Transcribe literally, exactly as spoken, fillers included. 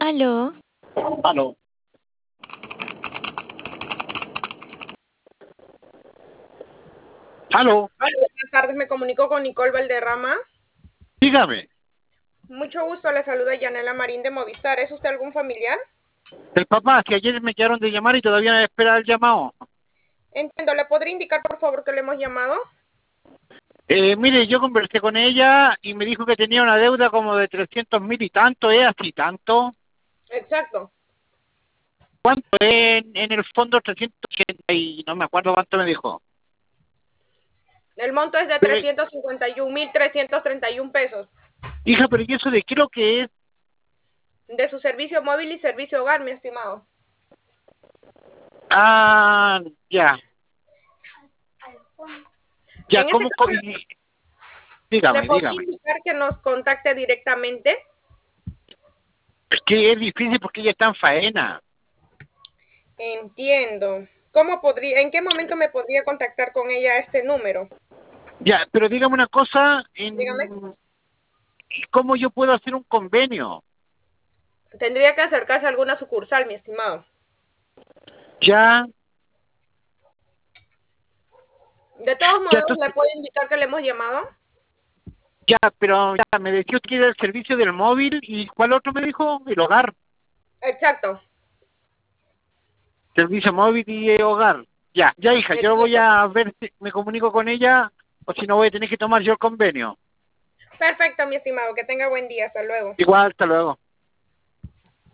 Aló. Aló. Aló. Hola, buenas tardes, me comunico con Nicole Valderrama. Dígame. Mucho gusto, le saluda Yanela Marín de Movistar. ¿Es usted algún familiar? El papá, que ayer me quedaron de llamar y todavía espera el llamado. Entiendo, ¿le podría indicar por favor que le hemos llamado? Eh, mire, yo conversé con ella y me dijo que tenía una deuda como de trescientos mil y tanto, ¿es así tanto? Exacto. ¿Cuánto es en, en el fondo? Trescientos ochenta y no me acuerdo cuánto me dijo. El monto es de Pero, trescientos cincuenta y un mil trescientos treinta y un pesos. hija, pero ¿y eso de qué lo que es? De su servicio móvil y servicio hogar, mi estimado. Ah, ya. Ya, En ese ¿cómo? co- caso, y- ¿le dígame, podría dígame. indicar que nos contacte directamente? Es que es difícil porque ella está en faena. Entiendo. ¿Cómo podría, en qué momento me podría contactar con ella a este número? Ya, pero dígame una cosa, Dígame. en, ¿cómo yo puedo hacer un convenio? Tendría que acercarse a alguna sucursal, mi estimado. Ya, De todos ya, modos, ¿le entonces, puedo indicar que le hemos llamado? ya, pero ya, me decía que era el servicio del móvil y ¿cuál otro me dijo? El hogar. Exacto, Servicio móvil y eh, hogar. Ya, ya, hija, yo voy exacto. a ver si me comunico con ella o si no voy a tener que tomar yo el convenio. Perfecto, mi estimado. Que tenga buen día. Hasta luego. Igual, hasta luego.